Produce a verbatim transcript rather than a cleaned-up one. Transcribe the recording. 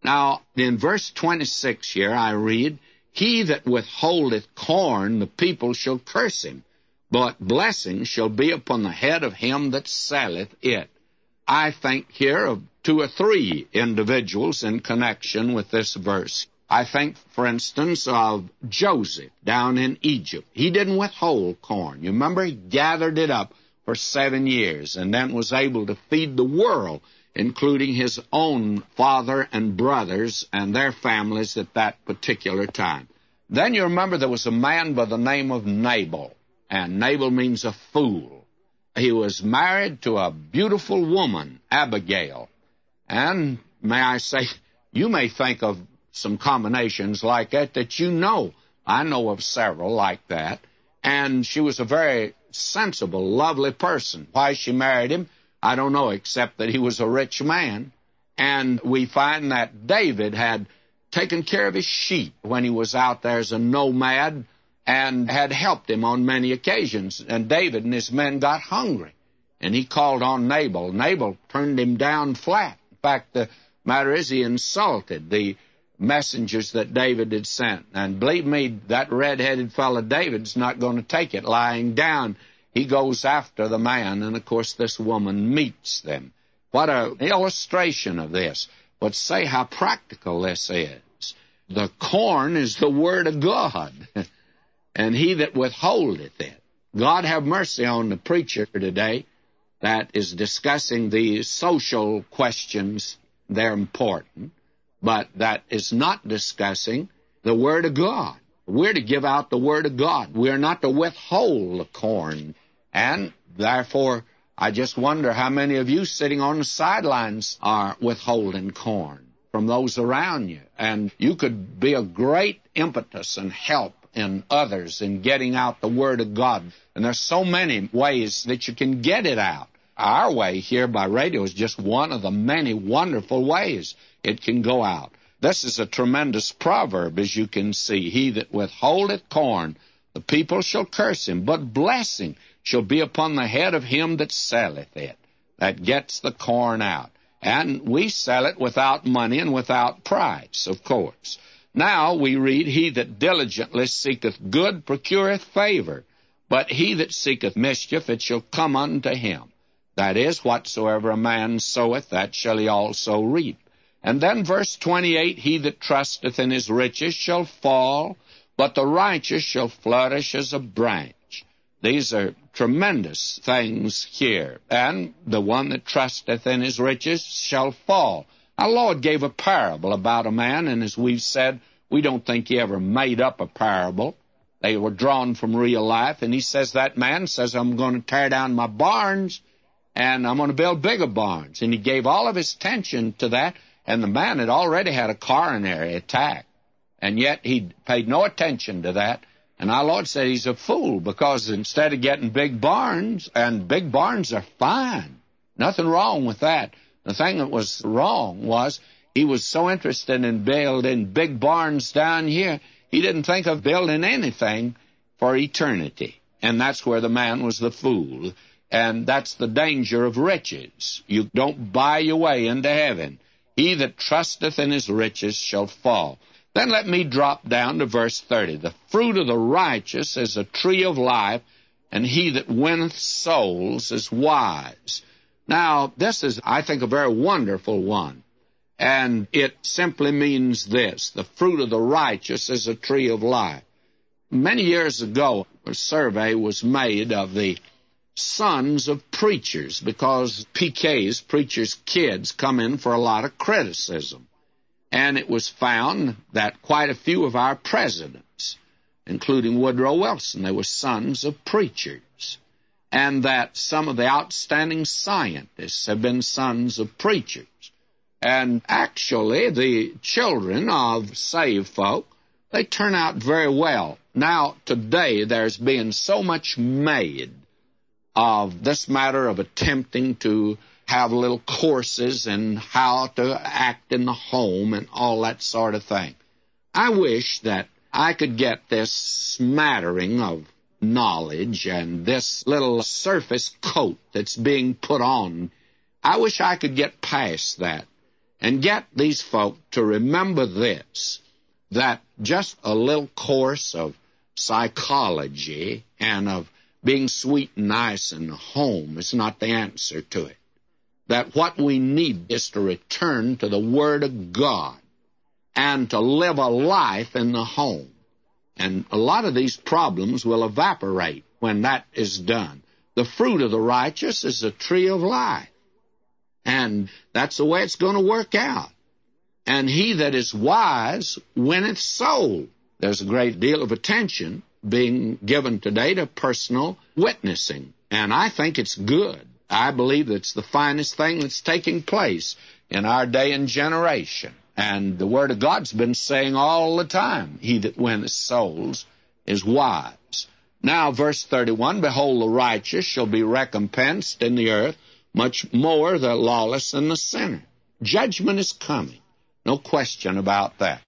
Now, in verse twenty-six here, I read, He that withholdeth corn, the people shall curse him, but blessing shall be upon the head of him that selleth it. I think here of two or three individuals in connection with this verse. I think, for instance, of Joseph down in Egypt. He didn't withhold corn. You remember, he gathered it up for seven years and then was able to feed the world, including his own father and brothers and their families at that particular time. Then you remember there was a man by the name of Nabal, and Nabal means a fool. He was married to a beautiful woman, Abigail. And may I say, you may think of some combinations like that that you know. I know of several like that. And she was a very sensible, lovely person. Why she married him, I don't know, except that he was a rich man. And we find that David had taken care of his sheep when he was out there as a nomad and had helped him on many occasions. And David and his men got hungry, and he called on Nabal. Nabal turned him down flat. In fact, the matter is he insulted the messengers that David had sent. And believe me, that red-headed fellow David's not going to take it lying down. He goes after the man, and, of course, this woman meets them. What an illustration of this. But say how practical this is. The corn is the Word of God, and he that withholdeth it. God have mercy on the preacher today that is discussing the social questions. They're important, but that is not discussing the Word of God. We're to give out the Word of God. We're not to withhold the corn. And therefore, I just wonder how many of you sitting on the sidelines are withholding corn from those around you. And you could be a great impetus and help in others in getting out the Word of God. And there's so many ways that you can get it out. Our way here by radio is just one of the many wonderful ways it can go out. This is a tremendous proverb, as you can see. He that withholdeth corn, the people shall curse him, but blessing shall be upon the head of him that selleth it, that gets the corn out. And we sell it without money and without price, of course. Now we read, He that diligently seeketh good procureth favor, but he that seeketh mischief, it shall come unto him. That is, whatsoever a man soweth, that shall he also reap. And then verse twenty-eight, He that trusteth in his riches shall fall, but the righteous shall flourish as a branch. These are tremendous things here. And the one that trusteth in his riches shall fall. Our Lord gave a parable about a man, and as we've said, we don't think he ever made up a parable. They were drawn from real life, and he says that man says, I'm going to tear down my barns, and I'm going to build bigger barns. And he gave all of his attention to that, and the man had already had a coronary attack, and yet he paid no attention to that. And our Lord said he's a fool, because instead of getting big barns, and big barns are fine, nothing wrong with that. The thing that was wrong was he was so interested in building big barns down here, he didn't think of building anything for eternity. And that's where the man was the fool. And that's the danger of riches. You don't buy your way into heaven. He that trusteth in his riches shall fall. Then let me drop down to verse thirty. The fruit of the righteous is a tree of life, and he that winneth souls is wise. Now, this is, I think, a very wonderful one. And it simply means this: the fruit of the righteous is a tree of life. Many years ago, a survey was made of the sons of preachers, because P Ks, preachers' kids, come in for a lot of criticism. And it was found that quite a few of our presidents, including Woodrow Wilson, they were sons of preachers. And that some of the outstanding scientists have been sons of preachers. And actually, the children of saved folk, they turn out very well. Now, today, there's been so much made of this matter of attempting to have little courses in how to act in the home and all that sort of thing. I wish that I could get this smattering of knowledge and this little surface coat that's being put on. I wish I could get past that and get these folk to remember this, that just a little course of psychology and of being sweet and nice in the home is not the answer to it. That what we need is to return to the Word of God and to live a life in the home. And a lot of these problems will evaporate when that is done. The fruit of the righteous is a tree of life. And that's the way it's going to work out. And he that is wise winneth soul. There's a great deal of attention being given today to personal witnessing. And I think it's good. I believe it's the finest thing that's taking place in our day and generation. And the Word of God's been saying all the time, he that winneth souls is wise. Now, verse thirty-one, behold, the righteous shall be recompensed in the earth, much more the lawless than the sinner. Judgment is coming. No question about that.